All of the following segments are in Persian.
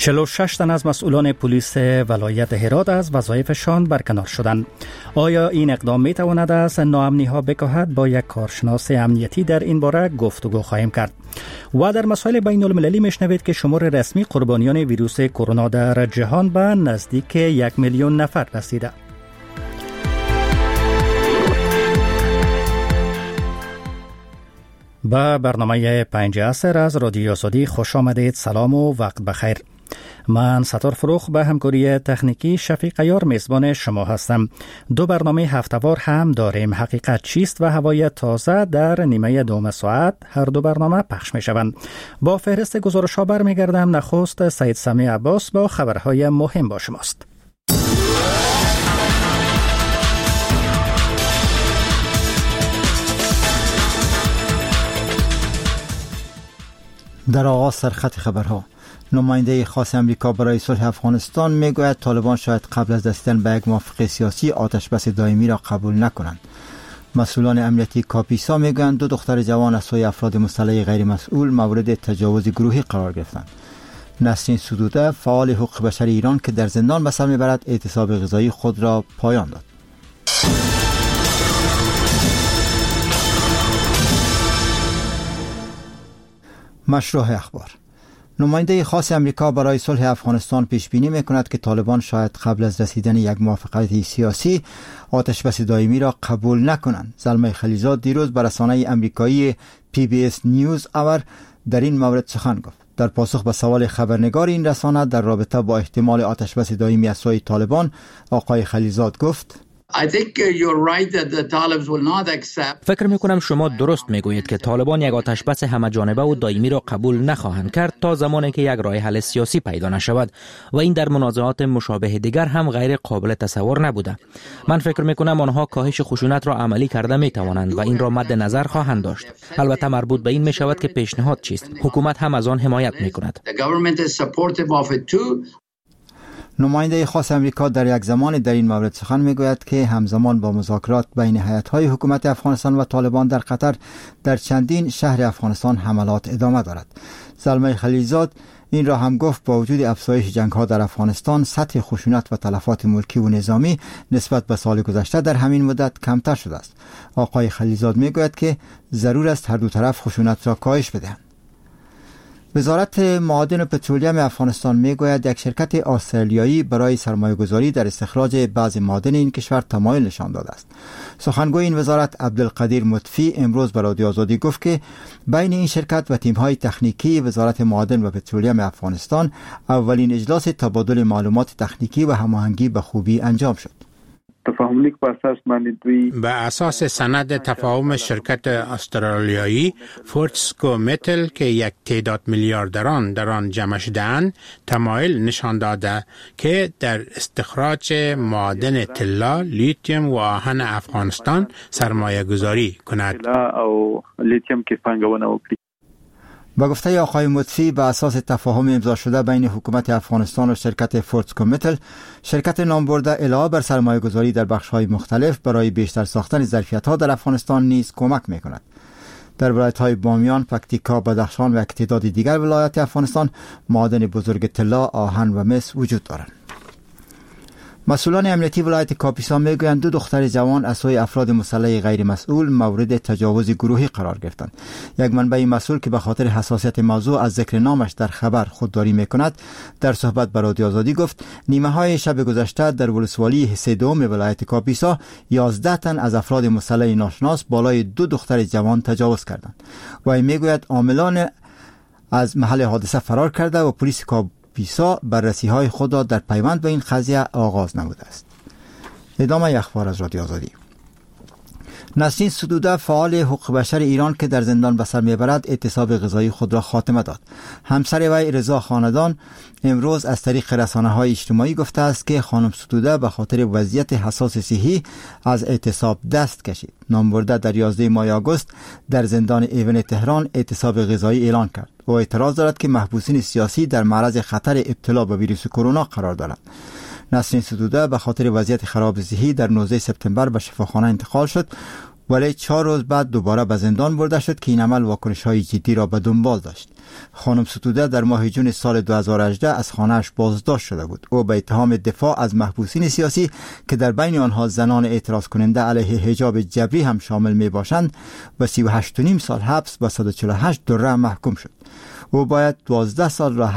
46 تن از مسئولان پلیس ولایت هرات از وظایفشان برکنار شدند. آیا این اقدام می تواند از ناامنی ها بکاهد؟ با یک کارشناس امنیتی در این باره گفتگو خواهیم کرد. و در مسائل بین المللی میشنوید که شمار رسمی قربانیان ویروس کرونا در جهان به نزدیک 1 میلیون نفر رسیده. به برنامه 5 عصر از رادیو آزادی خوش آمدید. سلام و وقت بخیر. من ستار فروخ به همکاری تکنیکی شفیق عیار میزبان شما هستم. 2 برنامه هفته‌وار هم داریم. حقیقت چیست و هوای تازه در نیمه دوم ساعت هر 2 برنامه پخش می شوند. با فهرست گزارش ها برمیگردم. نخست سید سمی عباس با خبرهای مهم با شماست. در آغاز سرخط خبرها، نماینده خاص امریکا برای صلح افغانستان میگوید طالبان شاید قبل از رسیدن به یک موافقه سیاسی آتشبس دائمی را قبول نکنند. مسئولان امنیتی کاپیسا میگویند 2 دختر جوان از سوی افراد مسلح غیر مسئول مورد تجاوز گروهی قرار گرفتند. نسرین سدوده، فعال حقوق بشر ایران که در زندان به سر میبرد، اعتصاب غذایی خود را پایان داد. مشروع اخبار. نماینده خاص امریکا برای صلح افغانستان پیش بینی میکند که طالبان شاید قبل از رسیدن یک موافقت سیاسی آتشبس دائمی را قبول نکنند. زلمه خلیزاد دیروز بر رسانه امریکایی PBS نیوز اور در این مورد سخن گفت. در پاسخ به سوال خبرنگار این رسانه در رابطه با احتمال آتشبس دائمی از سوی طالبان، آقای خلیزاد گفت: فکر میکنم شما درست میگویید که طالبان یک آتشبس همه جانبه و دائمی را قبول نخواهند کرد تا زمانی که یک راه حل سیاسی پیدا نشود و این در منازعات مشابه دیگر هم غیر قابل تصور نبوده. من فکر میکنم آنها کاهش خشونت را عملی کرده میتوانند و این را مد نظر خواهند داشت. البته مربوط به این میشود که پیشنهاد چیست. حکومت هم از آن حمایت میکند. نماینده خاص امریکا در یک زمان در این مورد سخن میگوید که همزمان با مذاکرات بین هیئت‌های حکومت افغانستان و طالبان در قطر در چندین شهر افغانستان حملات ادامه دارد. زلمه خلیزاد این را هم گفت با وجود افزایش جنگ‌ها در افغانستان، سطح خشونت و تلفات ملکی و نظامی نسبت به سال گذشته در همین مدت کمتر شده است. آقای خلیزاد میگوید که ضرور است هر دو طرف خشونت را کاهش بدهند. وزارت معادن و پترولیم افغانستان میگوید یک شرکت استرالیایی برای سرمایه‌گذاری در استخراج بعض معادن این کشور تمایل نشان داده است. سخنگوی این وزارت عبدالقدیر مطفی امروز به رادیو آزادی گفت که بین این شرکت و تیم‌های تکنیکی وزارت معادن و پترولیم افغانستان اولین اجلاس تبادل معلومات تکنیکی و هماهنگی به خوبی انجام شد. به اساس سند تفاهم شرکت استرالیایی فورتسکو متل که یک تعداد میلیاردران در آن جمع شده‌اند، تمایل نشان داده که در استخراج معادن طلا، لیتیوم و آهن افغانستان سرمایه گذاری کند. با گفته آقای مطفی، به اساس تفاهم امضا شده بین حکومت افغانستان و شرکت فورتسکو متل، شرکت نامبرده علاوه بر سرمایه گذاری در بخش‌های مختلف برای بیشتر ساختن ظرفیت‌ها در افغانستان نیز کمک می‌کند. در ولایت‌های بامیان، پکتیکا، بدخشان و یک تعداد دیگر ولایات افغانستان معادن بزرگ طلا، آهن و مس وجود دارند. مسئولان امنیتی ولایت کاپیسا میگویند 2 دختر جوان از سوی افراد مسلح غیر مسئول مورد تجاوز گروهی قرار گرفتند. یک منبع مسئول که به خاطر حساسیت موضوع از ذکر نامش در خبر خودداری میکند، در صحبت با رادیو آزادی گفت نیمه های شب گذشته در ولسوالی حصه دوم ولایت کاپیسا 11 تن از افراد مسلح ناشناس بالای 2 دختر جوان تجاوز کردند. و میگوید عاملان از محل حادثه فرار کرده و پلیس کاپیسا بررسی های خود را در پیوند به این قضیه آغاز نموده است. ادامه اخبار از رادیو آزادی. نسرین سدوده، فعال حقوق بشر ایران که در زندان به سر میبرد، اعتصاب غذایی خود را خاتمه داد. همسر وی رضا خاندان امروز از طریق رسانه‌های اجتماعی گفته است که خانم سدوده به خاطر وضعیت حساس صحی از اعتصاب دست کشید. نامبرده در 11 ماه آگوست در زندان ایون تهران اعتصاب غذایی اعلان کرد و اعتراض دارد که محبوسین سیاسی در معرض خطر ابتلا به ویروس کرونا قرار دارند. نسرین سدوده به خاطر وضعیت خراب صحی در 19 سپتامبر به شفاخانه انتقال شد ولی 4 روز بعد دوباره به زندان برده شد که این عمل واکنش‌های جدی را به دنبال داشت. خانم ستوده در ماه جون سال 2018 از خانه‌اش بازداشت شده بود. او به اتهام دفاع از محبوسین سیاسی که در بین آنها زنان اعتراض کننده علیه حجاب جبری هم شامل می باشند و 38.5 سال حبس و 148 دره محکوم شد. او باید 12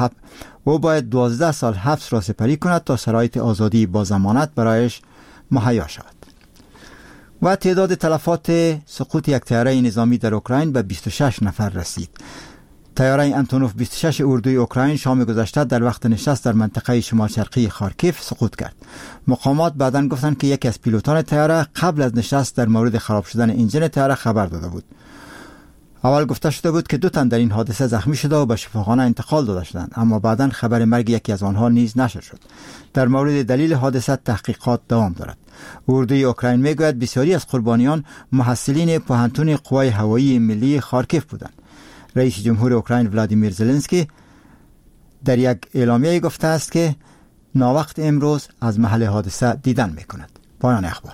سال حبس را سپری کند تا شرایط آزادی با ضمانت برایش مهیا شود. و تعداد تلفات سقوط یک طیاره نظامی در اوکراین به 26 نفر رسید. طیاره انتونوف 26 اردوی اوکراین شام گذشته در وقت نشست در منطقه شمال شرقی خارکیف سقوط کرد. مقامات بعداً گفتند که یکی از پیلوتان طیاره قبل از نشست در مورد خراب شدن انجن طیاره خبر داده بود. اول گفته شده بود که 2 تن در این حادثه زخمی شده و به شفاخانه انتقال داده شدند، اما بعداً خبر مرگ یکی از آنها نیز نشر شد. در مورد دلیل حادثه تحقیقات دوام دارد. اردوی اوکراین میگوید بسیاری از قربانیان محصلین پوهنتون قوای هوایی ملی خارکیف بودند. رئیس جمهور اوکراین ولادیمیر زلنسکی در یک اعلامیه گفته است که ناوقت امروز از محل حادثه دیدن میکند. پایان اخبار.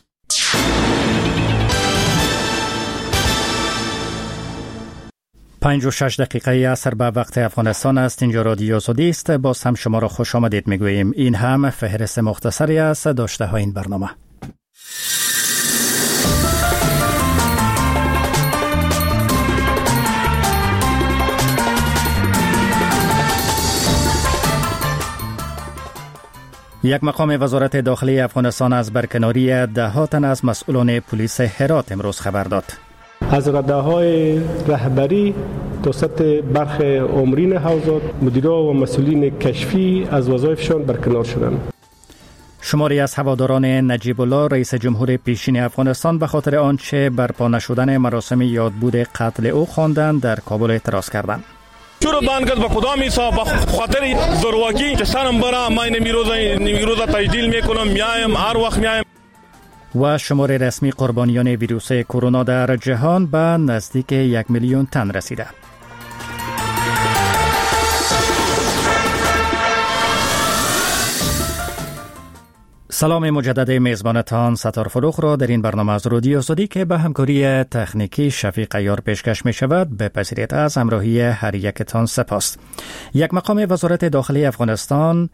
پنج و 6 دقیقه عصر به وقت افغانستان است. اینجا رادیو سودی است. باز هم شما را خوش آمدید میگوییم. این هم فهرست مختصری است داشته های این برنامه. یک مقام وزارت داخلی افغانستان از برکناری 10 تن از مسئولان پلیس هرات امروز خبر داد. از رده‌های رهبری توسط برخ آمرین حوزات، مدیرا و مسئولین کشفی از وظایفشان برکنار شدند. شماری از هواداران نجیب الله رئیس جمهور پیشین افغانستان به خاطر آنچه برپا نشدن مراسم یادبود قتل او خواندند در کابل اعتراض کردند. چرا بانگت با کدام حساب خاطر زورواکی که سرم برا ما نمیروزا تجدیل میکنم میایم هر وقت میایم. و شمار رسمی قربانیان ویروس کرونا در جهان به نزدیک 1 میلیون تن رسیده. سلام مجدد میزبانتان ستار فروخ را در این برنامه از رادیو سودی که به همکاری تکنیکی شفیق عیار پیشکش می شود بپذیرید. از همراهی هر یکتان سپاس. یک مقام وزارت داخلی افغانستان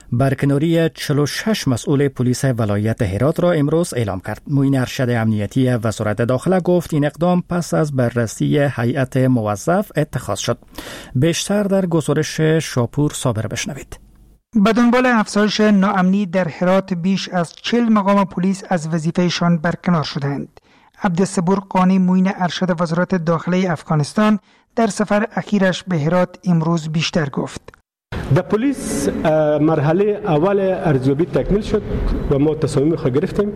برکناری 46 مسئول پلیس ولایت هرات را امروز اعلام کرد. معین ارشد امنیتی وزارت داخله گفت این اقدام پس از بررسی هیئت موظف اتخاذ شد. بیشتر در گزارش شاپور صابر بشنوید. به دنبال افزایش ناامنی در هرات بیش از 40 مقام پلیس از وظیفهشان برکنار شدند. عبدالصبور قانی معین ارشد وزارت داخله افغانستان در سفر اخیرش به هرات امروز بیشتر گفت. در پلیس مرحله اول ارزیابی تکمیل شد و ما تصمیم خود گرفتیم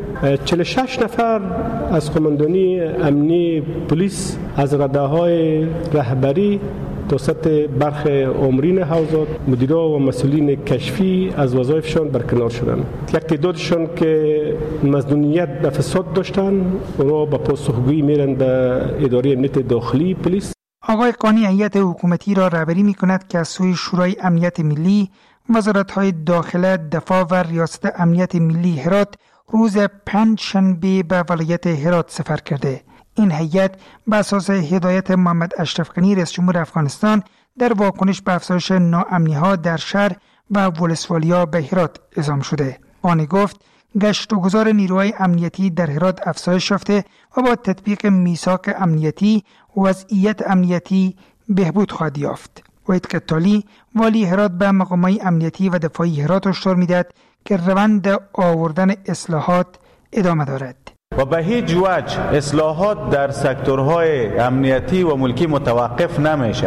46 نفر از قماندانی امنی پلیس از رده‌های رهبری توسط برخ آمرین حوزات، مدیرا و مسئولین کشفی از وظایفشان برکنار شدند. یک تعدادشان که مظنونیت به فساد داشتند اونا به پاسخگویی میرن به اداره امنیت داخلی پلیس. آقای قانی هیئت حکومتی را رهبری می‌کند که از سوی شورای امنیت ملی، وزارت‌های داخله، دفاع و ریاست امنیت ملی هرات روز 5 شنبه به ولایت هرات سفر کرده. این هیئت بر اساس هدایت محمد اشرف غنی رئیس جمهور افغانستان در واکنش به افزایش ناامنی‌ها در شهر و ولسوالیا به هرات اعزام شده. قانی گفت گشت و گذار نیروهای امنیتی در هرات افزایش یافته و با تطبیق میثاق امنیتی وضعیت امنیتی بهبود خواهد یافت. وحید قتالی والی هرات به مقامات امنیتی و دفاعی هرات هشدار می‌دهد که روند آوردن اصلاحات ادامه دارد و به هیچ وجه اصلاحات در سکتورهای امنیتی و ملکی متوقف نمیشه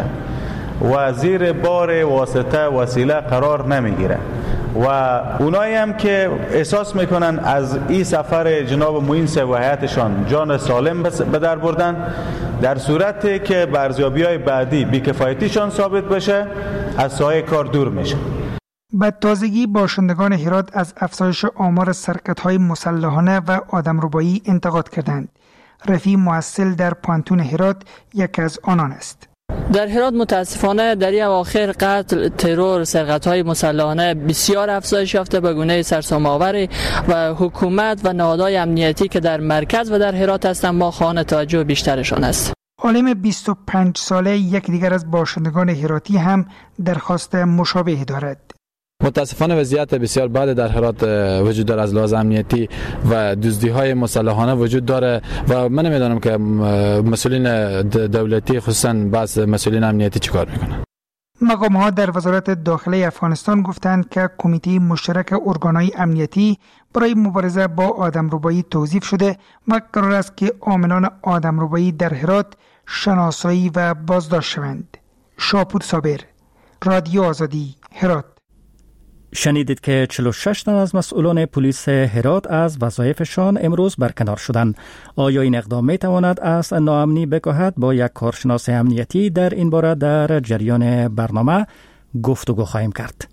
و زیر بار واسطه وسیله قرار نمیگیره و اونایی هم که احساس میکنن از این سفر جناب معین صاحب و هیئتشان جان سالم به در بردن، در صورتی که به ارزیابی‌های بعدی بی‌کفایتیشان ثابت بشه از ساحه کار دور میشه. به تازگی باشندگان هرات از افزایش آمار سرقت‌های مسلحانه و آدمربایی انتقاد کردند. رفیع محصل در پانتون هرات یکی از آنان است. در هرات متاسفانه در این اواخر قتل، ترور، سرقت‌های مسلحانه بسیار افزایش یافته به گونه سرسام‌آوری و حکومت و نهادهای امنیتی که در مرکز و در هرات هستند ما خواهان توجه بیشترشان است. عالم 25 ساله یک دیگر از باشندگان هراتی هم درخواست مشابه دارد. متاسفانه وضعیت بسیار بد در هرات وجود داره، از لحاظ امنیتی و دزدی‌های مسلحانه وجود داره و من نمیدونم که مسئولین دولتی خصوصا بعض مسئولین امنیتی چیکار میکنن. مقام‌ها در وزارت داخله افغانستان گفتند که کمیته مشترک ارگان‌های امنیتی برای مبارزه با آدمربایی توظیف شده و قرار است که عاملان آدمربایی در هرات شناسایی و بازداشت شوند. شاپور صابر، رادیو آزادی، هرات. شنیدید که 46 تن از مسئولان پلیس هرات از وظایفشان امروز برکنار شدند. آیا این اقدام می تواند از ناامنی بکاهد؟ با یک کارشناس امنیتی در این باره در جریان برنامه گفتگو خواهیم کرد.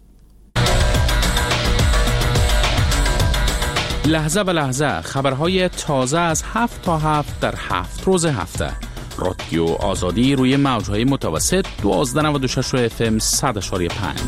لحظه به لحظه خبرهای تازه از 7 تا 7 در 7 روز هفته. رادیو آزادی روی موجهای متوسط 1296 FM 100.5.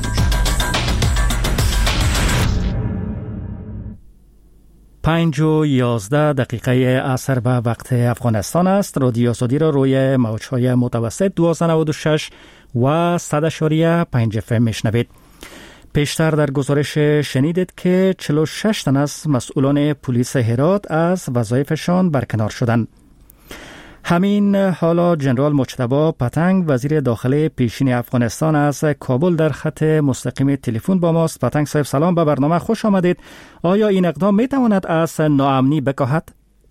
5:11 عصر به وقت افغانستان است. رادیو آزادی را روی موجهای متوسط 1296 و 100.5 FM میشنوید. پیشتر در گزارش شنیدید که 46 تن از مسئولان پلیس هرات از وظایفشان برکنار شدند. همین حالا جنرال مجتبی پتنگ وزیر داخله پیشین افغانستان از کابل در خط مستقیم تلفن با ماست. پتنگ صاحب سلام، به برنامه خوش آمدید. آیا این اقدام می تواند از ناامنی بکاهد؟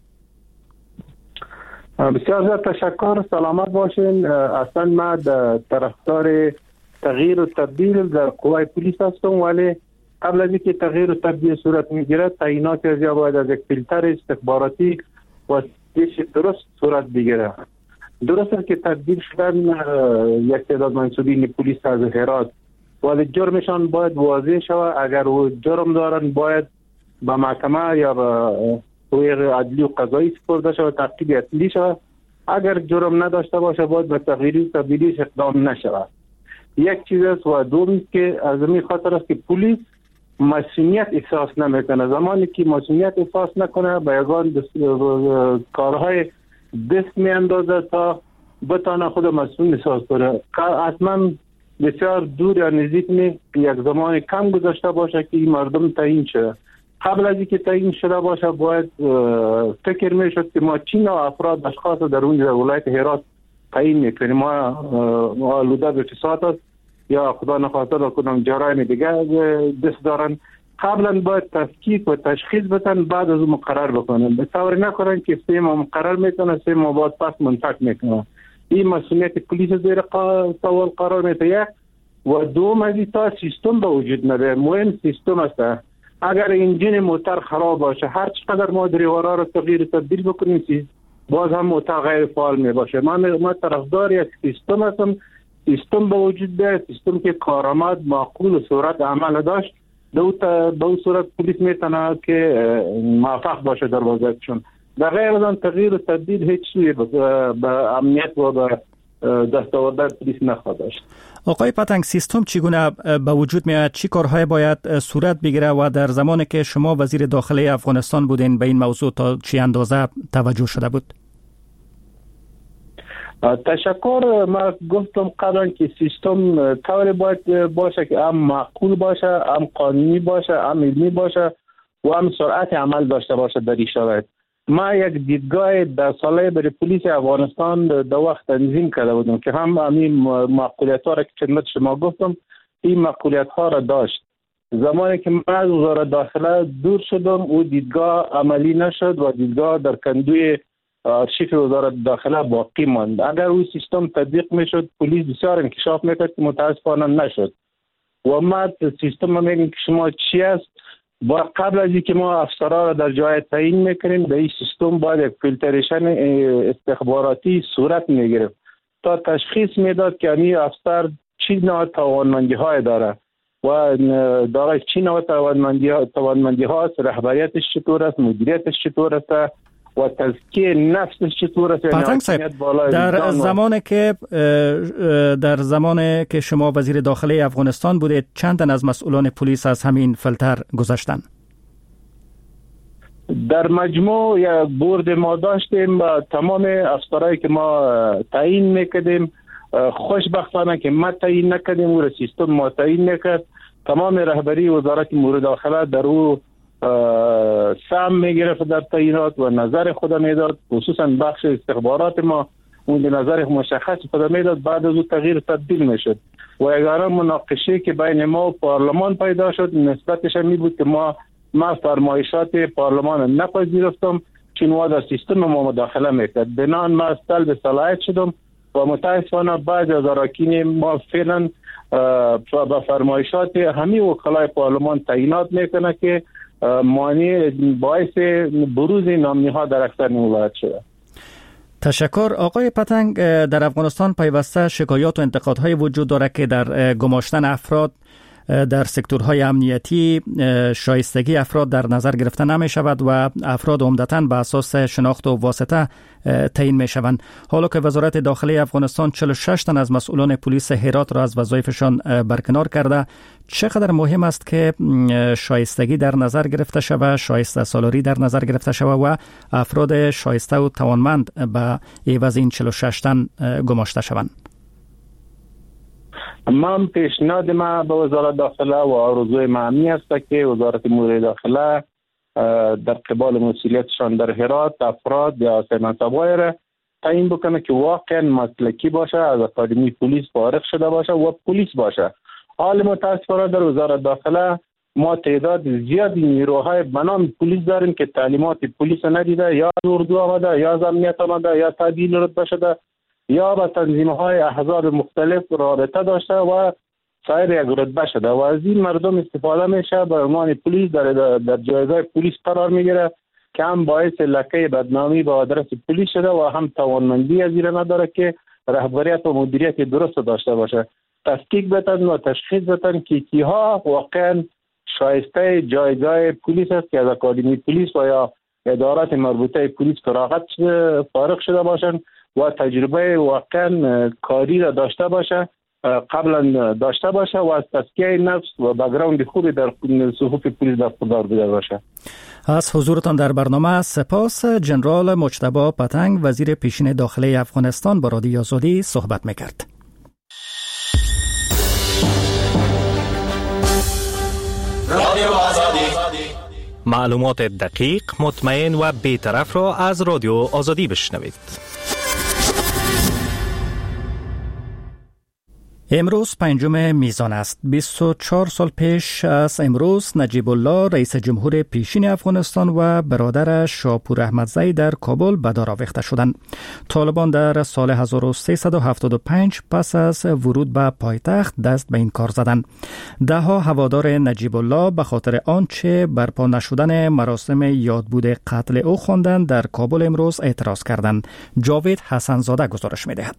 بسیار زیاد تشکر، سلامت باشین. اصلا ما طرفدار تغییر و تبدیل در قوای پلیس هستم، ولی قبل از اینکه تغییر و تبدیل صورت میگیرد تعیینات از باید از یک فیلتر استخباراتی و درست صورت بگیره. درست است که تبدیل شدن یک تعداد منصوبین پلیس از هرات، ولی جرمشان باید واضح شود. اگر او جرم دارن باید به محکمه یا به قوه عدلی و قضایی سپرده شود، تحقیق اصلی شود. اگر جرم نداشته باشه باید به تغییر و تبدیلیش اقدام نشود. یک چیز است و دوم که از این خاطر است که پلیس مسئولیت احساس نمیکنه. زمانی که مسئولیت احساس نکنه به یگان کارهای دست میاندازه تا بتانه خود مسئول احساس کنه. اصلا بسیار دور یا نزدیک نیست یک زمان کم گذاشته باشه که این مردم تعیین شده. قبل از اینکه تعیین شده باشه باید فکر میشد که ما چی نوع افراد اشخاص در اون ولایت هرات تعیین میکنیم. ما آلوده به فساد است یا خدا نخواسته در کدام جرایم دیگه دست دارن. قبلا باید تفکیک و تشخیص بدن، بعد از اون مقرر بکنن. به طوری نکنن که 3 ماه مقرر میکنن 3 ماه بعد پس منفک میکنن. این مسئولیت پلیس زیر سوال قرار میده. یک و دوم از این تا سیستم به وجود نده. مهم سیستم است. اگر انجین موتر خراب باشه هر چقدر ما دریورا رو تغییر و تبدیل بکنیم باز هم موتر غیر فعال می باشه. ما طرفدار یک سیستم هستم. سیستم به وجود بیاید، سیستم که کارآمد معقول و صورت عمل داشت. به اون صورت پلیس میتونه که موفق باشه در وظایفشون. در غیر از آن تغییر و تبدیل هیچ چیزی به امنیت و به دستاورد پلیس نخواهد داشت. آقای پتنگ، سیستم چگونه به وجود میاد؟ چی کارهای باید صورت بگیره و در زمانی که شما وزیر داخله افغانستان بودین به این موضوع تا چی اندازه توجه شده بود؟ تشکر. ما گفتم قبلا که سیستم طوری باید باشه که هم معقول باشه، هم قانونی باشه، هم علمی باشه و هم سرعت عمل داشته باشه در این شرایط. ما یک دیدگاه 10 ساله برای پلیس افغانستان در وقت تنظیم کرده بودم که هم این معقولیت ها را که خدمت شما گفتم این معقولیت ها را داشت. زمانی که من از وزارت داخله دور شدم او دیدگاه عملی نشد و دیدگاه در کندوی آرشیف وزارت داخله باقی ماند. اگر او سیستم تطبیق میشد پلیس بسیار انکشاف میکرد که متاسفانه نشد. و ما سیستم میگیم که شما چی است با قبل از اینکه ما افسرها را در جای تعیین میکنیم در این سیستم باید یک فیلتریشن استخباراتی صورت میگرفت تا تشخیص میداد که این افسر چی نوع توانمندی های داره و دارای چی نوع توانمندی ها است، رهبریتش چطور است، مدیریتش چطور است و تزکیه نفسش چطور است. پتنگ صاحب، در زمان که شما وزیر داخله افغانستان بودید چند تن از مسئولان پلیس از همین فیلتر گذشتن؟ در مجموع یک بورد ما داشتیم و تمام افسرهایی که ما تعیین میکردیم خوشبختانه که ما تعیین نکردیم و سیستم ما تعیین نکرد. تمام رهبری وزارت امور داخله در او سهم میگرفت در تعیینات و نظر خود میداد، خصوصا بخش استخبارات ما اون نظر مشخص خود میداد، بعد از او تغییر تبدیل میشد و اگر مناقشه که بین ما و پارلمان پیدا شد نسبتش می بود که ما فرمایشات پارلمان نپذیرفتم چون او در سیستم ما مداخله میکرد. بنان ما طلب صلاحیت شدم و متاسفانه بعضی از اراکین ما فعلا با فرمایشات همین وکلای پارلمان تعیینات میکنه که مانع باعث بروز نامنی‌ها در اکثر ولایت شده. تشکر. آقای پتنگ، در افغانستان پیوسته شکایات و انتقادهای وجود داره که در گماشتن افراد در سکتورهای امنیتی شایستگی افراد در نظر گرفته نمی شود و افراد عمدتاً به اساس شناخت و واسطه تعیین می شوند. حالا که وزارت داخله افغانستان 46 تن از مسئولان پلیس هرات را از وظایفشان برکنار کرده، چقدر مهم است که شایستگی در نظر گرفته شود، شایسته سالاری در نظر گرفته شود و افراد شایسته و توانمند به عوض این 46 تن گماشته شوند؟ من پیشنهاد ما به وزارت داخله و آرزوی معمی است که وزارت امور داخله در قبال مسئولیتشان در هرات افراد یا منصب‌های را تعیین بکنه که واقعا مسلکی باشه، از اکادمی پلیس فارغ شده باشه و پلیس باشه. حال متاسفانه در وزارت داخله ما تعداد زیادی نیروهای به نام پلیس داریم که تعلیمات پلیس ندیده، یا اردو آمده، یا از امنیت آمده، یا تعدیل رتبه شده، یا با تنظیم‌های احزاب مختلف رابطه داشته و سایر یک رتبه شده و از این مردم استفاده میشه به عنوان پلیس در جایگاه پلیس قرار میگیره که هم باعث لکه بدنامی به آدرس پلیس شده و هم توانمندی از این نداره که رهبریت و مدیریت درست داشته باشه. تحقیق بتن و تشخیص بتن که کیها واقعا شایسته جایگاه پلیس است که از اکادمی پلیس و یا ادارات مربوطه پلیس فارغ شده باشن و تجربه واقعا کاری را داشته باشه، قبلا داشته باشه و از تزکیه نفس و بک‌گراند خوبی در صفوف پلیس برخوردار بوده باشه. از حضورتان در برنامه سپاس. جنرال مجتبی پتنگ، وزیر پیشین داخلی افغانستان، با رادیو آزادی صحبت میکرد. رادیو آزادی، معلومات دقیق، مطمئن و بی‌طرف را از رادیو آزادی بشنوید. امروز 5 میزان است. 24 سال پیش از امروز نجیب الله رئیس جمهور پیشین افغانستان و برادرش شاپور احمدزی در کابل به دار آویخته شدند. طالبان در سال 1375 پس از ورود به پایتخت دست به این کار زدند. دهها هوادار نجیب الله به خاطر آنچه برپا نشدن مراسم یادبود قتل او خواندند در کابل امروز اعتراض کردند. جاوید حسنزاده گزارش می‌دهد.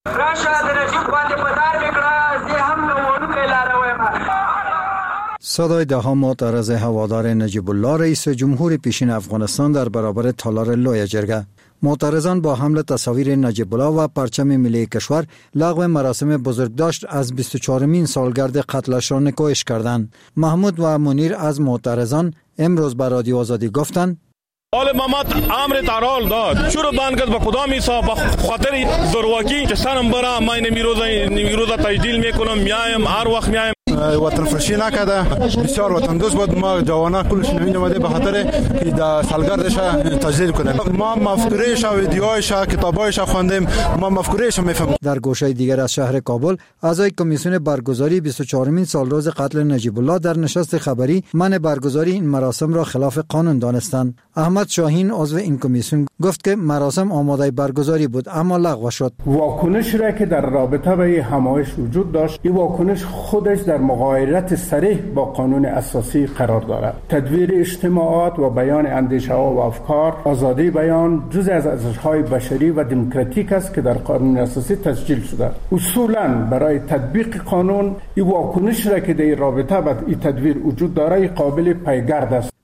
صدای دهها معترض هوادار نجیب الله رئیس جمهور پیشین افغانستان در برابر تالار لوی جرگه. معترضان با حمل تصاویر نجیب الله و پرچم ملی کشور لغو مراسم بزرگداشت از 24مین سالگرد قتلش را نکوهش کردند. محمود و منیر از معترضان امروز به رادیو آزادی گفتند آل محمد امر تعال داد چرا بند کرد به کدام حساب خاطر زورواکی که سرم برا ما میروزا تجدیل میکنم میایم هر وقت میایم وطن فرشی نکرده بسیار وطن دوست بود. ما جوانا کلش نوین اومده به خاطر که در سالگردش تجدید کنیم. ما مفکورهش و ویدیوهایش کتابایش خواندیم، ما مفکورهش میفهمیم. در گوشه دیگر از شهر کابل اعضای کمیسیون برگزاری 24مین سالروز قتل نجیب الله در نشست خبری منع برگزاری این مراسم را خلاف قانون دانستند. احمد شاهین عضو این کمیسیون گفت که مراسم آماده برگزاری بود اما لغو شد. واکنش را که در رابطه با این همایش وجود داشت، این واکنش خودش در مغایرت صریح با قانون اساسی قرار دارد. تدویر اجتماعات و بیان اندیشه ها و افکار، آزادی بیان جزء از ارزش‌های بشری و دموکراتیک است که در قانون اساسی تسجیل شده. اصولاً برای تطبیق قانون این واکنش را که در رابطه با این تدویر وجود دارد قابل پیگرد است.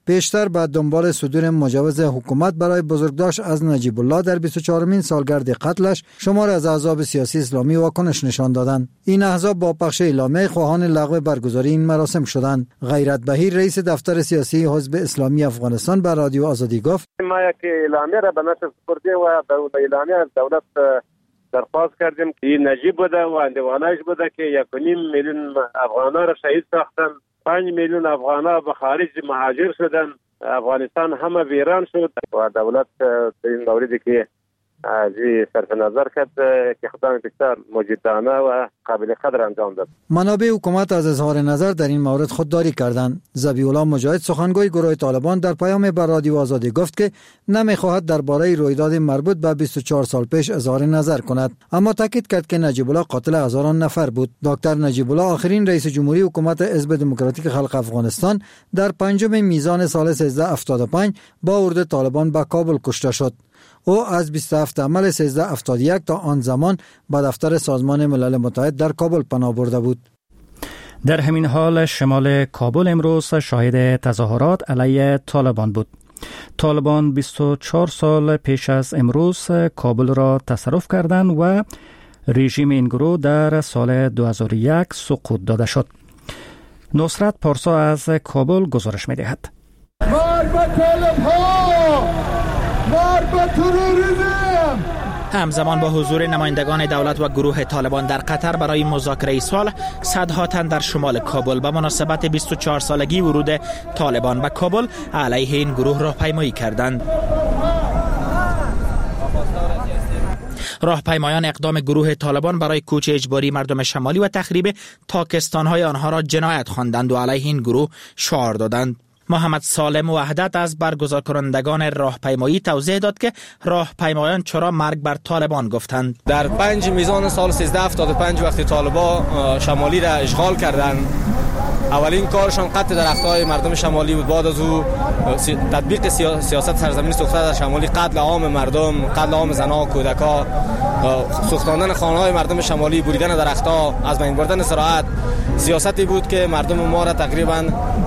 بیشتر به دنبال صدور مجوز حکومت برای بزرگداشت از نجیب الله در 24مین سالگرد قتلش شمار از احزاب سیاسی اسلامی واکنش نشان دادند. این احزاب با پخش اعلامیه خواهان لغو برگزاری این مراسم شدند. غیرت بهیر رئیس دفتر سیاسی حزب اسلامی افغانستان به رادیو آزادی گفت: ما یک اعلامیه را به نشر سپردیم و به اعلامیه از دولت درخواست کردیم که این نجیب بوده و اندوانش بوده که 1.5 میلیون افغانان را شهید ساختن، 5 میلیون افغانان به خارج مهاجر شدن، افغانستان همه ویران شد و دولت در این موردی که ازی صرف نظر کرد که اقدام بسیار موجودانه و قابل قدر انجام داد. منابع حکومت از اظهار نظر در این مورد خودداری کردند. ذبیح الله مجاهد سخنگوی گروه طالبان در پیام به رادیو آزادی گفت که نمیخواهد درباره رویداد مربوط به 24 سال پیش اظهار نظر کند، اما تاکید کرد که نجیب الله قاتل هزاران نفر بود. دکتر نجیب الله آخرین رئیس جمهوری حکومت حزب دموکراتیک خلق افغانستان در 5 میزان سال 1375 با اردوی طالبان به کابل کشته شد. او از 27 مرداد 1371 تا آن زمان به دفتر سازمان ملل متحد در کابل پناه برده بود. در همین حال شمال کابل امروز شاهد تظاهرات علیه طالبان بود. طالبان 24 سال پیش از امروز کابل را تصرف کردند و رژیم این گروه در سال 2001 سقوط داده شد. نصرت پارسا از کابل گزارش می دهد. همزمان با حضور نمایندگان دولت و گروه طالبان در قطر برای مذاکره صلح، صدها تن در شمال کابل به مناسبت 24 سالگی ورود طالبان به کابل علیه این گروه راهپیمایی کردند. راهپیمایان اقدام گروه طالبان برای کوچ اجباری مردم شمالی و تخریب تاکستان‌های آنها را جنایت خواندند و علیه این گروه شعار دادند. محمد سالم وحدت از برگزار کنندگان راهپیمایی توضیح داد که راهپیمایان چرا مرگ بر طالبان گفتند. در 5 میزان سال 1375 وقتی طالبان شمالی را اشغال کردند، اولین کارشان قطع درخت‌های مردم شمالی بود. بعد از او تطبیق سیاست سرزمین سوخته در شمالی، قتل عام مردم، قتل عام زنان، کودکان، سوختاندن خانه‌های مردم شمالی، بریدن درخت‌ها، از بین بردن زراعت، سیاستی بود که مردم ما را تقریباً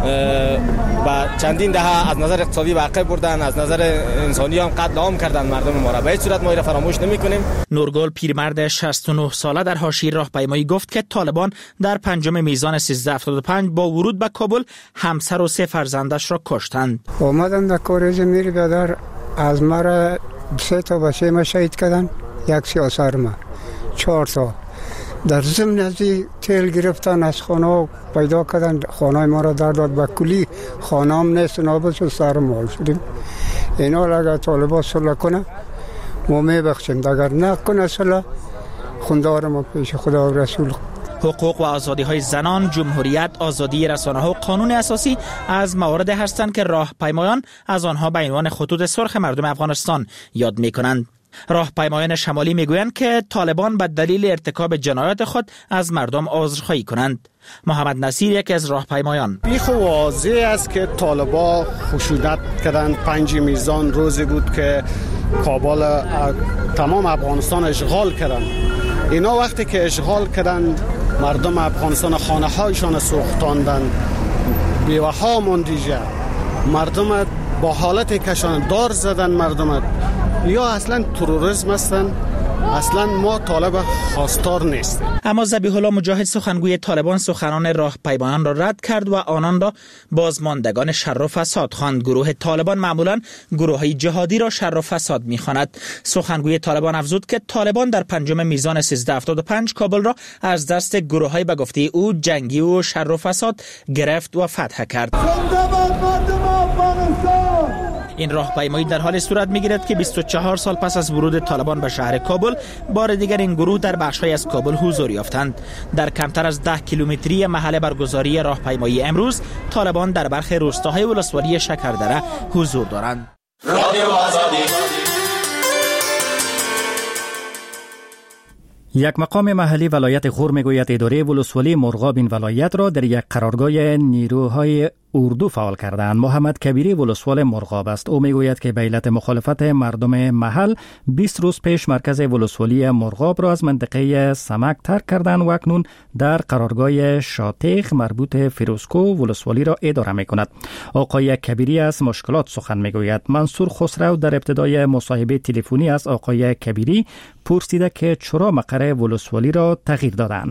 با چندین دهه از نظر اقتصادی به عقب بردن، از نظر انسانی هم قتل عام کردن مردم ما را. به هیچ صورت ما را فراموش نمی‌کنیم. نورگل پیرمرد 69 ساله در حاشیه راهپیمایی گفت که طالبان در 5 میزان 1375 با ورود به کابل همسر و 3 فرزندش را کشتند. اومدن در کورج میری بدر از مرا 3 تا بچه ما شهید کردن، 1 سیاسر ما 4 تا در ضمن از تیل گرفتن از خانه پیدا کردن، خانه ما را در داد به کلی، خانه هم نیست، نابود شد، سر مال شدیم. اینا اگر طالبان صلح کنه ما میبخشیم، اگر نه کنه صلح خوندار ما پیش خدا و رسول. حقوق و آزادی های زنان، جمهوریت، آزادی رسانه ها و قانون اساسی از موارد هستند که راهپیمایان از آنها به عنوان خطوط سرخ مردم افغانستان یاد میکنند. راهپیمایان شمالی میگویند که طالبان به دلیل ارتکاب جنایات خود از مردم عذرخواهی کنند. محمد نصیر یکی از راهپیمایان: بیخ واضح است که طالبان خشونت کردند. 5 میزان روزی بود که کابل تمام افغانستان اشغال کردند. اینا وقتی که اشغال کردند مردم افغانستان خانه هایشان سوختاندند، بیوه‌ها ماندیجه، مردم با حالت کشان دار زدن، مردم یا اصلا تروریسم هستند. اصلا ما طالب خواستار نیست. اما ذبیح الله مجاهد سخنگوی طالبان سخنان راهپیمایان را رد کرد و آنان را بازماندگان شر و فساد خواند. گروه طالبان معمولا گروه‌های جهادی را شر و فساد می‌خواند. سخنگوی طالبان افزود که طالبان در 5 میزان 1375 کابل را از دست گروه‌های به گفته او جنگی و شر و فساد گرفت و فتح کرد. این راهپیمایی در حال صورت می‌گیرد که 24 سال پس از ورود طالبان به شهر کابل بار دیگر این گروه در بخش‌های از کابل حضور یافتند. در کمتر از 10 کیلومتری محل برگزاری راهپیمایی امروز طالبان در برخی روستاهای ولسوالی شکردره حضور دارند. رادیو آزادی. یک مقام محلی ولایت غور میگوید اداره ولسوالی مرغاب این ولایت را در یک قرارگاه نیروهای اردو فعال کردند. محمد کبیری ولسوال مرغاب است. او میگوید که به علت مخالفت مردم محل 20 روز پیش مرکز ولسوالی مرغاب را از منطقه سمک ترک کردند و اکنون در قرارگاه شاتیخ مربوط فیروزکو ولسوالی را اداره میکند. آقای کبیری از مشکلات سخن میگوید. منصور خسرو در ابتدای مصاحبه تلفنی از آقای کبیری پرسیده که چرا مقر ولسوالی را تغییر دادند.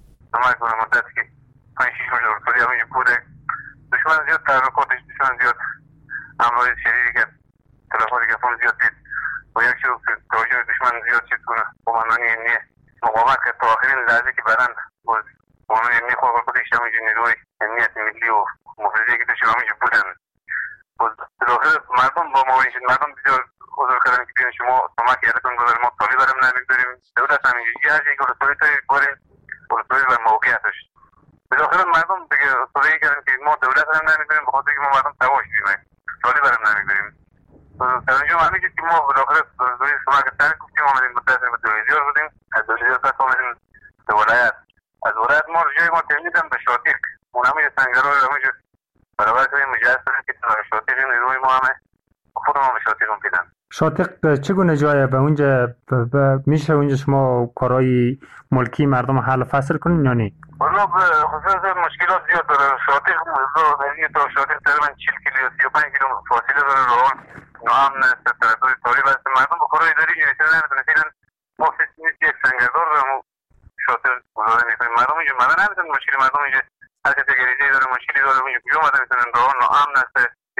دشمن زیاد تحرکاتش، دشمن زیاد امراض شدیدی که تلفاتی که فون زیاد دید و یک شو توجه دشمن زیاد چیز کنه قماندانی امنیه مقاومت که تا آخرین لحظه که برند باز قماندانی امنیه خود خودش همینجور نیروی امنیت ملی و محافظه که داشتیم همینجور بودن. باز داخل مردم با ما اینشد، مردم بسیار حضور کردن که بیان شما کمک یادتون گذار ما طالی برم نمیگذاریم دولت همینجور هر جایی که رسولی تایی باریم رسولی بر موقعیتش بالاخره مردم دیگه صدایی کردن که ما دولت هم نمیدونیم بخاطر که ما مردم تواش بیمه سالی برم نمیدونیم در اینجا همه که ما بالاخره دوی سمک ترک گفتیم آمدیم مدرسیم به دویزیار بودیم از دویزیار پس آمدیم به ولایت از ولایت ما جای ما تنیدم به شاتیق اون همه سنگرهای رو همه برابر کنیم مجهز کنیم که شاتیق نیروی ما همه خود ما به شاتیق هم پیدن. شاتیق چگونه جایه به اونجا میشه اونجا شما کارهای ملکی مردم حل فصل کنین یا نه؟ والا خصوصا مشکلات زیاد داره. شاتیق تا شاتیق تقریبا 40 کیلو 35 کیلو فاصله داره روان نام است ترتوی طالب است مردم با کارهای اداری نمیتونن نمیتونن ما نیست یک سنگردار دارم شاتیق گذاره میکنیم مردم اینجا مردم نمیتونن مشکلی مردم اینجا هر کسی گریزی داره مشکلی داره اینجا کجا مردم میتونن روان نام است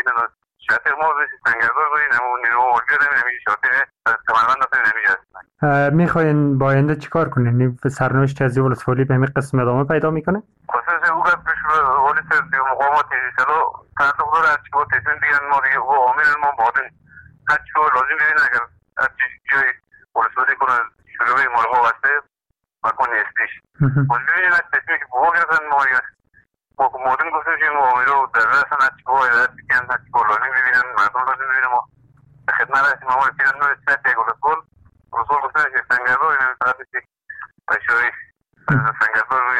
شاتیق ما بسی سنگردار داریم همون نیرو ورگیر نمیشه شاتیق کمربند داریم نمیشه. میخواین با آینده چیکار کنین؟ سرنوشت از ولسوالی به همین قسم ادامه پیدا میکنه؟ خصوصا او قد پیش ولی سر مقامات سلو تعلق داره از چیکار تصمیم دیگرن ما دیگه او عامل ما بادن هر چیکار لازم ببین اگر هر جای ولسوالی کنه شروع مرغا واسه مکان نیستش ولی ببینید از تصمیمی که بها گرفتن ما دیگه ما مادن گفتیم که ما رو در رسن از چیکار هدایت بکنن هر چیکار لازم ببینن مردم لازم ببینن ما خدمت هستیم ما رسیدن نوع سر یک ولسوال رسول گفتن که سنگردار این طرف که تشاری سنگردار روی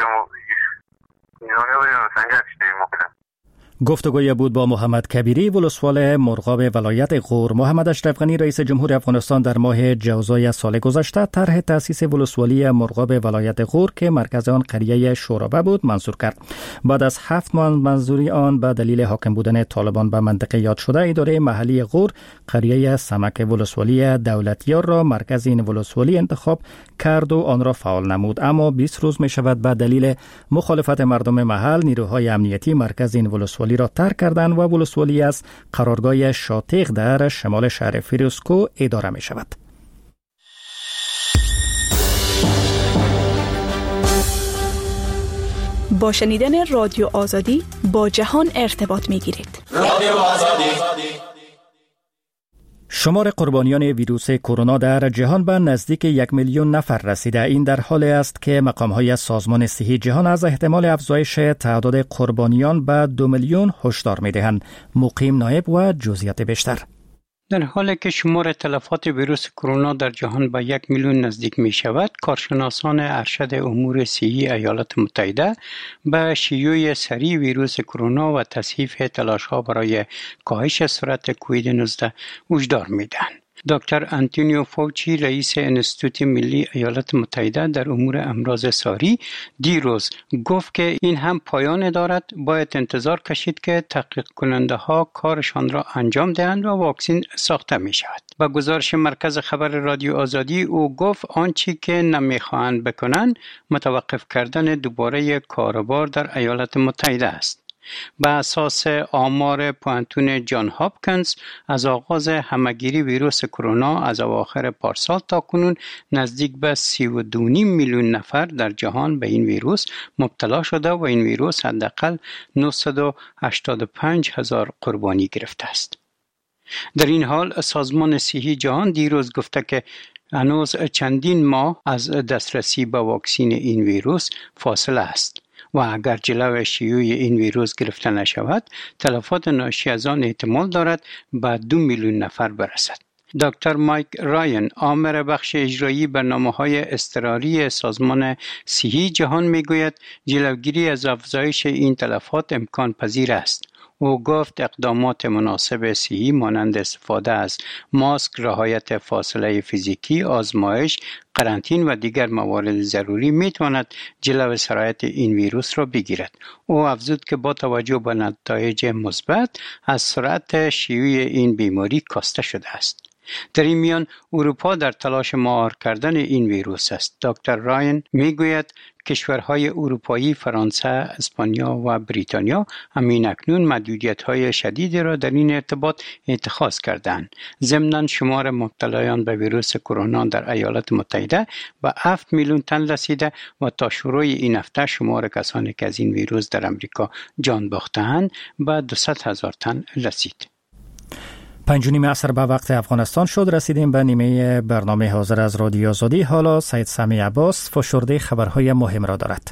نیزانی روی سنگر کشتی مکنن. گفتگوی بود با محمد کبیری ولسوال مرغاب ولایت غور. محمد اشرف غنی رئیس جمهور افغانستان در ماه جوزای سال گذشته طرح تأسیس ولسوالی مرغاب ولایت غور که مرکز آن قریه شورابه بود منظور کرد. بعد از 7 ماه منظوری آن به دلیل حاکم بودن طالبان به منطقه یاد شده اداره محلی غور قریه سمک ولسوالی دولتیار را مرکز این ولسوالی انتخاب کرد و آن را فعال نمود. اما 20 روز می شود به دلیل مخالفت مردم محل نیروهای امنیتی مرکز این ولسوالی را ترک کردند و ولسوالی از قرارگاه شاتیق در شمال شهر فیروزکو اداره می شود. با شنیدن رادیو آزادی با جهان ارتباط می گیرید. رادیو آزادی. شمار قربانیان ویروس کرونا در جهان به نزدیک 1 میلیون نفر رسیده. این در حالی است که مقام‌های سازمان صحی جهان از احتمال افزایش تعداد قربانیان به 2 میلیون هشدار می‌دهند. مقیم نایب و جزئیات بیشتر. در حالی که شمار تلفات ویروس کرونا در جهان به 1 میلیون نزدیک می شود، کارشناسان ارشد امور صحی ایالات متحده به شیوع سریع ویروس کرونا و تصحیح تلاش‌ها برای کاهش سرعت کووید 19 هشدار می‌دهند. دکتر آنتونیو فوچی رئیس انستیتوت ملی ایالات متحده در امور امراض ساری دیروز گفت که این هم پایان دارد، باید انتظار کشید که تحقیق کننده ها کارشان را انجام دهند و واکسن ساخته می شود. با گزارش مرکز خبر رادیو آزادی او گفت آنچه که نمیخواهند بکنند متوقف کردن دوباره کاروبار در ایالات متحده است. به اساس آمار پوانتون جان هاپکینز از آغاز همهگیری ویروس کرونا از اواخر پارسال تا کنون نزدیک به 32.5 میلیون نفر در جهان به این ویروس مبتلا شده و این ویروس حداقل 985,000 قربانی گرفته است. در این حال سازمان صحی جهان دیروز گفته که هنوز چندین ماه از دسترسی به واکسن این ویروس فاصله است و اگر جلو شیوع این ویروس گرفته نشود، تلفات ناشی از آن احتمال دارد به 2 میلیون نفر برسد. دکتر مایک رایان، آمر بخش اجرایی برنامه‌های اضطراری سازمان صحی جهان میگوید جلوگیری از افزایش این تلفات امکان پذیر است. او گفت اقدامات مناسب صحی مانند استفاده از ماسک، رعایت فاصله فیزیکی، آزمایش، قرنطین و دیگر موارد ضروری میتواند جلو سرایت این ویروس را بگیرد. او افزود که با توجه به نتایج مثبت از سرعت شیوع این بیماری کاسته شده است. در این میان اروپا در تلاش مهار کردن این ویروس است. دکتر راین میگوید کشورهای اروپایی فرانسه، اسپانیا و بریتانیا همین اکنون محدودیت‌های شدیدی را در این ارتباط اتخاذ کردند. ضمناً شمار مبتلایان به ویروس کرونا در ایالات متحده به 7 میلیون تن رسیده و تا شروع این هفته شمار کسانی که از این ویروس در امریکا جان باخته‌اند به 200,000 تن رسید. 5:30 عصر به وقت افغانستان شد. رسیدیم به نیمه برنامه حاضر از رادیو آزادی. حالا سید سمی عباس فشرده خبرهای مهم را دارد.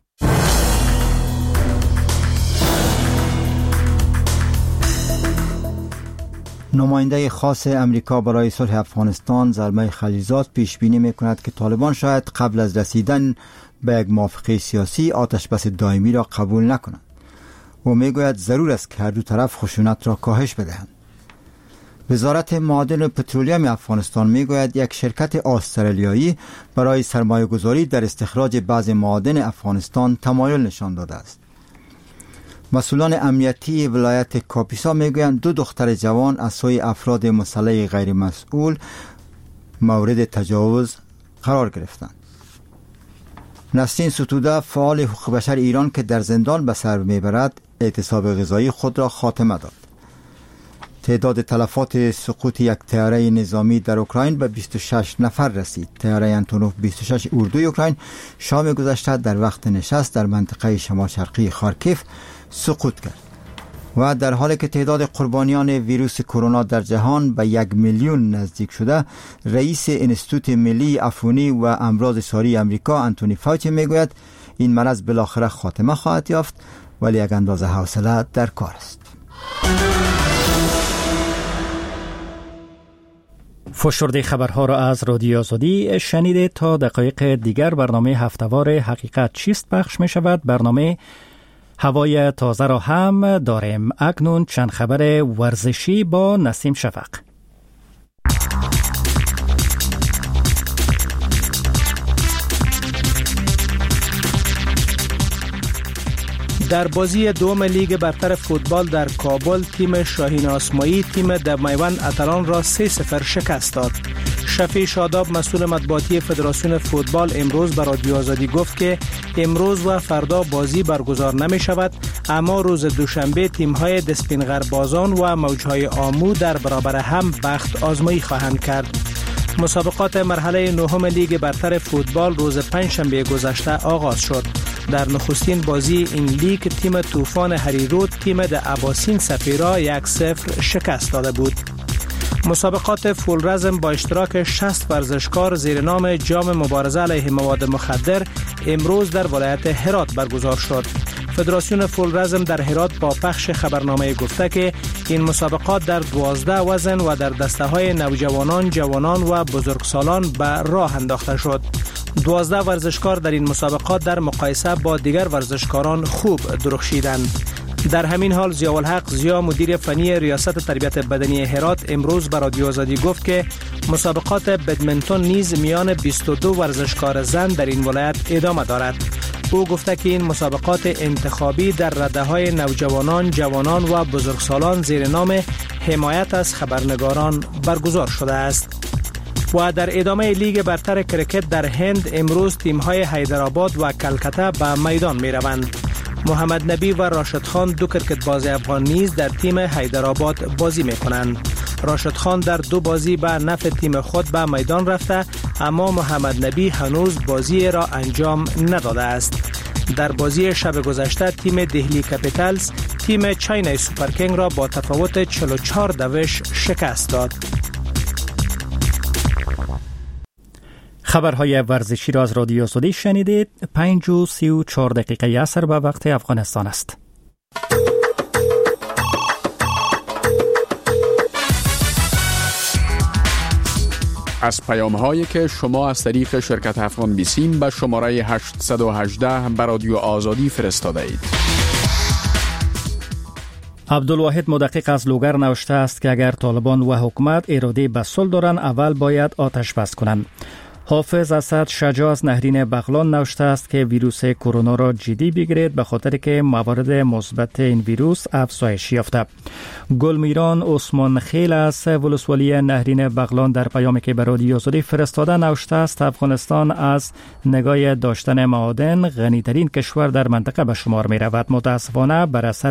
نماینده خاص امریکا برای صلح افغانستان زلمه خلیلزاد پیش بینی می‌کند که طالبان شاید قبل از رسیدن به یک موافقه سیاسی آتش بس دائمی را قبول نکنند. او میگوید ضرور است که هر دو طرف خشونت را کاهش بدهند. وزارت معادن و پترولیم افغانستان میگوید یک شرکت استرالیایی برای سرمایه گذاری در استخراج بعض معادن افغانستان تمایل نشان داده است. مسئولان امنیتی ولایت کاپیسا میگویند 2 دختر جوان از سوی افراد مسلح غیر مسئول مورد تجاوز قرار گرفتند. نسرین ستوده فعال حقوق بشر ایران که در زندان به سر میبرد اعتصاب غذایی خود را خاتمه داد. تعداد تلفات سقوط یک طیاره نظامی در اوکراین به 26 نفر رسید. طیاره انتونوف 26 اردوی اوکراین شام گذشته در وقت نشست در منطقه شمال شرقی خارکیف سقوط کرد. و در حالی که تعداد قربانیان ویروس کرونا در جهان به 1 میلیون نزدیک شده، رئیس انستیتوت ملی عفونی و امراض ساری امریکا انتونی فاوچی میگوید این مرض بالاخره خاتمه خواهد یافت، ولی یک اندازه حوصله در کار است. فشرده خبرها را از رادیو آزادی شنیده. تا دقایق دیگر برنامه هفته‌وار حقیقت چیست پخش می شود. برنامه هوای تازه را هم داریم. اکنون چند خبر ورزشی با نسیم شفق. در بازی دوم لیگ برتر فوتبال در کابل تیم شاهین آسمایی تیم دمیوند اتلان را 3-0 شکست داد. شفیع شاداب مسئول مطبوعاتی فدراسیون فوتبال امروز به رادیو آزادی گفت که امروز و فردا بازی برگزار نمی شود، اما روز دوشنبه تیم های دسپینغربازان و موجهای آمو در برابر هم بخت آزمایی خواهند کرد. مسابقات مرحله نهم لیگ برتر فوتبال روز پنجشنبه گذشته آغاز شد. در نخستین بازی این لیگ تیم طوفان هریرود تیم د عباسین سفیرا 1-0 شکست داده بود. مسابقات فول رزم با اشتراک 60 ورزشکار زیر نام جام مبارزه علیه مواد مخدر امروز در ولایت هرات برگزار شد. فدراسیون فول رزم در هرات با پخش خبرنامه گفته که این مسابقات در 12 وزن و در دسته های نوجوانان، جوانان و بزرگسالان به راه انداخته شد. 12 ورزشکار در این مسابقات در مقایسه با دیگر ورزشکاران خوب درخشیدند. در همین حال ضیاءالحق زیا مدیر فنی ریاست تربیت بدنی هرات امروز به رادیو آزادی گفت که مسابقات بدمنتون نیز میان 22 ورزشکار زن در این ولایت ادامه دارد. او گفته که این مسابقات انتخابی در رده‌های نوجوانان، جوانان و بزرگسالان زیر نام حمایت از خبرنگاران برگزار شده است. و در ادامه لیگ برتر کرکت در هند امروز تیم‌های حیدرآباد و کلکته به میدان می‌روند. محمد نبی و راشد خان دو کرکتباز افغان نیز در تیم حیدرآباد بازی می‌کنند. راشد خان در 2 بازی به نفع تیم خود به میدان رفته، اما محمد نبی هنوز بازی را انجام نداده است. در بازی شب گذشته تیم دهلی کپیتالز تیم چاینای سوپر کینگ را با تفاوت 44 دوش شکست داد. خبرهای ورزشی را از رادیو آزادی شنیدید. 5:34 عصر به وقت افغانستان است. از پیام‌هایی که شما از طریق شرکت افغان بیسیم به شماره 818 به رادیو آزادی فرستاده اید. عبدالواحد مدقق از لوگر نوشته است که اگر طالبان و حکومت اراده به صلح دارند اول باید آتش بس کنند. حافظ اسد شجاع از نهرین بغلان نوشته است که ویروس کرونا را جدی بگیرید به خاطر که موارد مثبت این ویروس افزایش یافته. گلمیران عثمان خیل از ولسوالی نهرین بغلان در پیامی که به رادیو آزادی فرستاده نوشته است افغانستان از نگاه داشتن معادن غنی‌ترین کشور در منطقه به شمار می رود. متاسفانه بر اثر